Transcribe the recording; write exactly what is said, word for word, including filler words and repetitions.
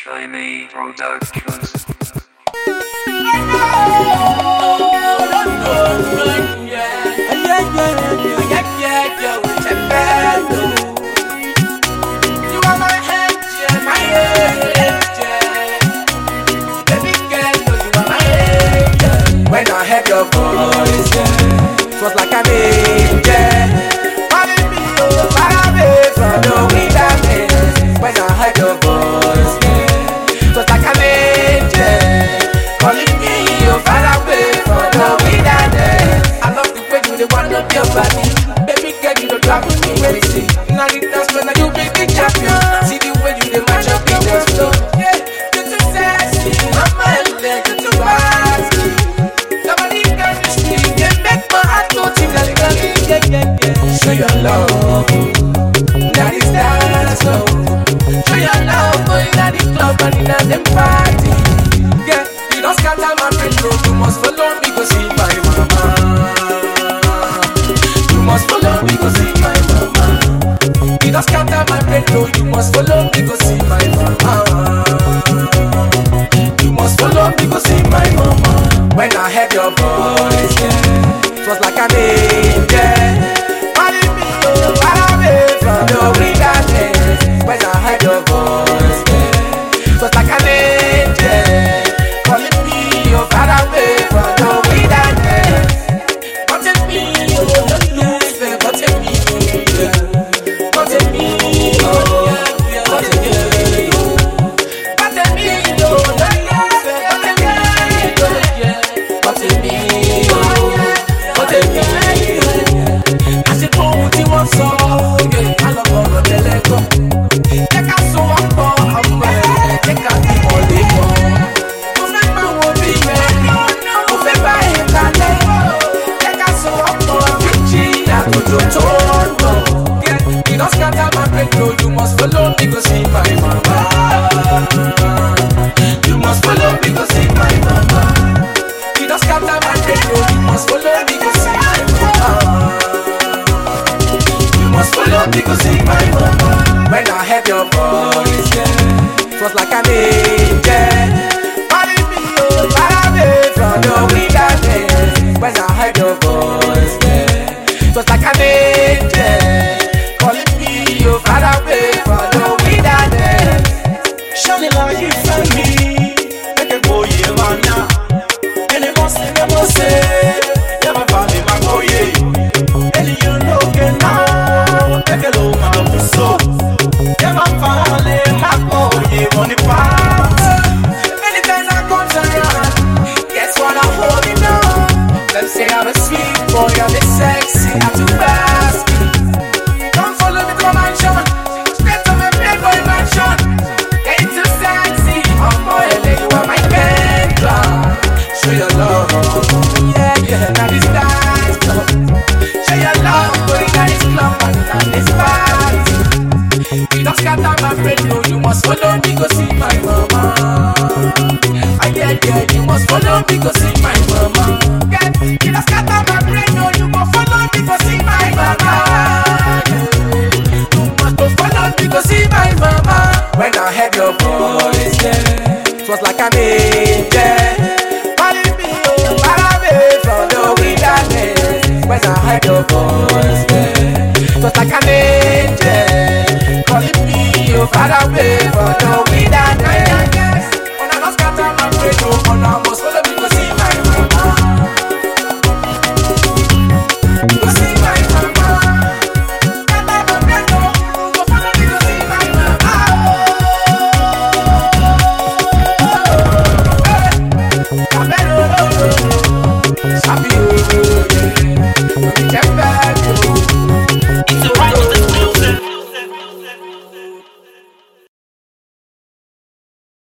Jamie Productions. When I heard your voice, yeah, it was like an angel calling me oh, far away from the wilderness. When I heard your voice, yeah, it was like an angel calling me oh, far away from the wilderness. I love the way you the one of your body, baby girl, you don't drive me crazy. Now the dance when you be the champion. See the way you the match up in the floor, yeah, you too sexy, mama, you too fast. Show your love, that is dance love. Show your love, boy, that is club and in a them party. Yeah, you don't scatter my brain, no, you must follow me go see my mama. You must follow me go see my mama. You don't scatter my brain, no, you must follow me go see my mama. You must follow me go see my mama. When I heard your voice, yeah, it was like an angel calling me oh, far away from the wilderness. When I heard your voice, yeah, it was like an angel calling me oh, far away from the wilderness. Come take me, oh, don't lose me, come take me, yeah. Come take me, oh, yeah, come take me, oh. Come take me, oh, don't lose me, come take me, oh, yeah. Come take me, oh, come take me. So, yeah, I love all the Lego. Take a so up for a man, take a deep on the phone. Remember what we made, remember it, take a so up for a Richie, I go to Toronto. Yeah, you don't scatter my brain, no, you must follow me go see my mama. You must follow me go see my mama. You don't scatter my brain, no, you must follow me go see my mama. Must follow me go see my mama. When I heard your voice, yeah, it was like an angel calling me oh, far away from the wilderness. When I heard your voice, yeah, it was like an angel calling me oh, far away from the wilderness. Shining like you find me, make a boy yeah man now. And it must say, it must say, yeah my body my boy yeah. And you know get now. Hello, my so yeah, my family, my boy, on the path. Anytime I come to you, guess what I'm holding on. Them say I'm a sweet boy, I'm a sexy, I'm too fast. Come follow me to my mansion, straight to my playboy mansion. Get too sexy, oh boy, you are my bedroom. Show your love, yeah, yeah, that is dance club. Show your love, boy, that is club and this party. You don't scatter my brain, no, you must follow me go see my mama. I get yeah, you must follow me go see my mama. Get, you don't scatter my brain, no, you must follow me go see my mama. You must follow me go see my mama. When I heard your voice, yeah, it was like an angel calling me oh, far away from the wilderness. When I heard your voice, yeah, it was like an angel calling me oh, far away from the wilderness.